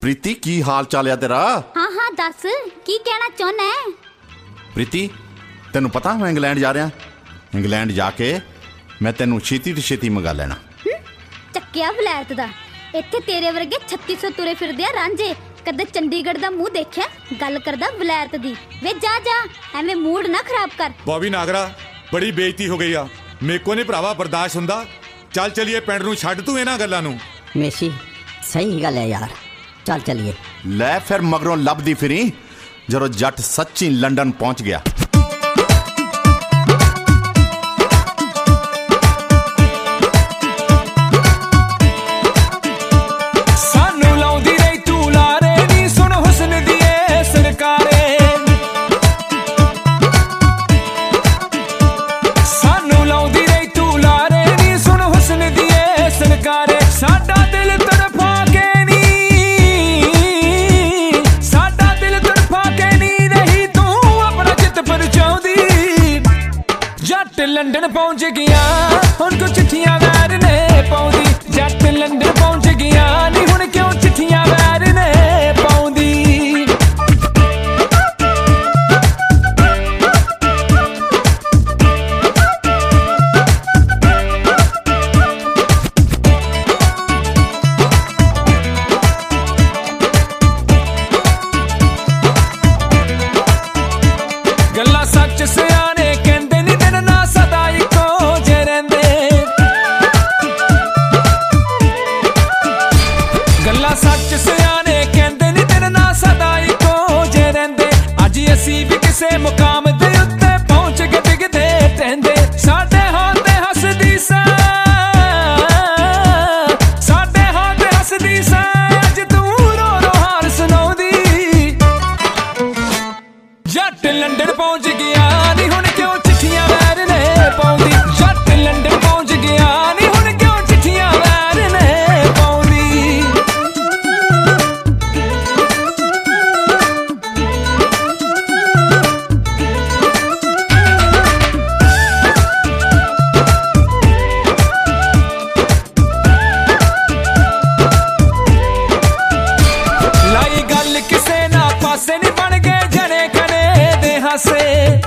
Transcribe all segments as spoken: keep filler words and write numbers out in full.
प्रीति की हाल चाल है तेरा? हाँ हाँ दस की कहना चाहना है? प्रीति तेन पता मैं इंग्लैंड जा रहा, इंग्लैंड जाके मैं तेन छेती तो छेती मंगा लेना। चक्किया वलैत दा इत्थे तेरे वर्गे छत्ती सौ तुरे फिरदे आ रांझे, कदे चंडीगढ़ दा मुंह देखिया गल करदा वलैत दी। वे जा जा एवें मूड ना खराब कर। बॉबी नागरा बड़ी बेइज्जती हो गई आ, मेरे को नहीं भरावा बर्दाश्त हुंदा। चल चलिए पिंड नूं छड्ड तू इन्हां गल्लां नूं। मेसी सही गल है यार, चल चलिए। लै फिर मगरों लभदी फिरी जदों जट सच्ची लंडन पहुंच गया। लंडन पहुंच गया हुण क्यों चिट्ठियां वैर ने पाउंदी। जट लंडन पहुंच गया नी हुण क्यों चिट्ठियां वैर ने पाउंदी। गल्लां सच सियाने कहंदे नी दिन ना सदा इको जे रहिंदे। गल्लां सच सियाने कहंदे नी दिन ना सदा इको जे रहिंदे। अज असीं भी किसे मुकाम दे उत्ते पहुंच के डिगदे टहंदे। साडे हाथ ते हसदी सा, साडे हाथ ते हसदी सा, अज तू रो रो हाल सुनाउंदी। जट लंडन पहुंच गया नी हुण क्यों चिट्ठियां वैर ने पाउंदी। जट लंडन पहुंच गया नी हुण क्यों चिट्ठियां वैर ने पाउंदी। लाई गल किसे ना पासे नी बन गए जने खने दे हासे।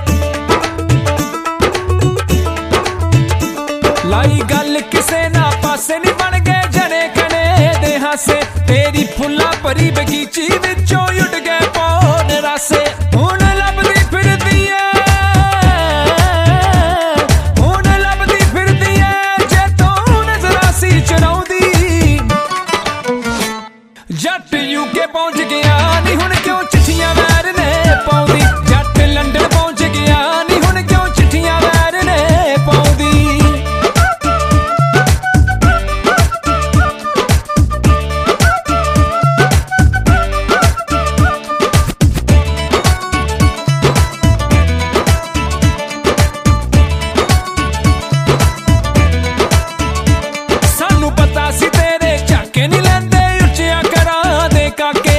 लाई गल किसे ना पासे नी बन गए जने खने दे हासे। तेरी फुल्ला भरी बगीची विचों उड़ गए पौन रासे। हुण लभदी फिरदी ऐ, हुण लभदी फिरदी ऐ जे तूं नजरां सी चुराउंदी। जट यूके पहुंच गया नी हुण क्यों चिट्ठियां वैर ने पाउंदी। जट लंडन पहुंच गया नी हुण क्यों चिट्ठियां वैर ने पाउंदी। सानू पता सी तेरे झाके नी लैंदे उच्चियां करां दे काके।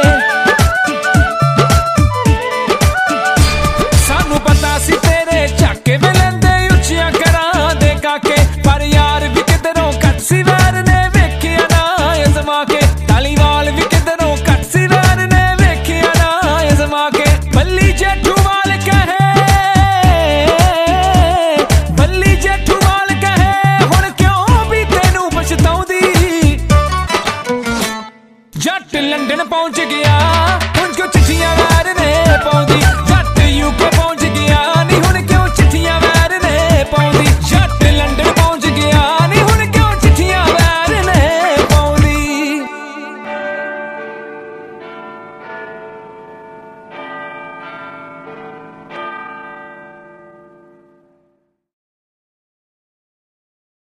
सानू पता सी तेरे झाके वे लैंदे उच्चियां करां दे काके। पर यार भी किधरों घट सी वैर ने वेखिया ना अजमा के। धालीवाल भी किधरों घट सी वैर ने वेखिया ना अजमा के। बल्ली जेठू वाल कहे, बल्ली जेठू वाल कहे हुण क्यों भी तेनू पछताउंदी। जट लंडन पहुंच गया हुण क्यों चिट्ठियां वैर ने पाउंदी। जट यूके पहुंच